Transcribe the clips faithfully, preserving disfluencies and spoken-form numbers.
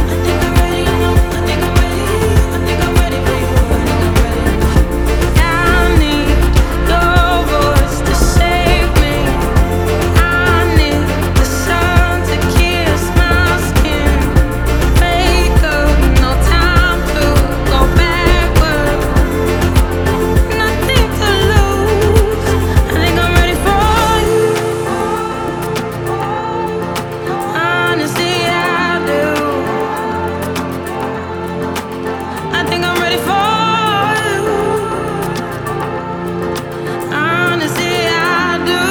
I think I'm ready, I think I'm ready, I think I'm ready for you. I need your voice to save me. I need the sun to kiss my skin. Wake up, no time to go backward. Nothing to lose. I think I'm ready for you. Honestly, I do. I think I'm ready for you. Honestly, I do.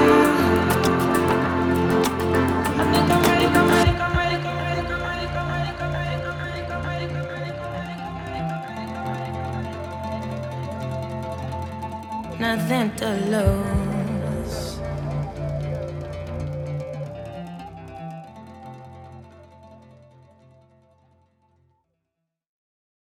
I think I'm ready, I'm ready, I'm ready, I'm ready, I'm ready, I'm ready, I'm ready, I'm ready, I'm ready, I'm ready, I'm ready, I'm ready. Nothing to lose.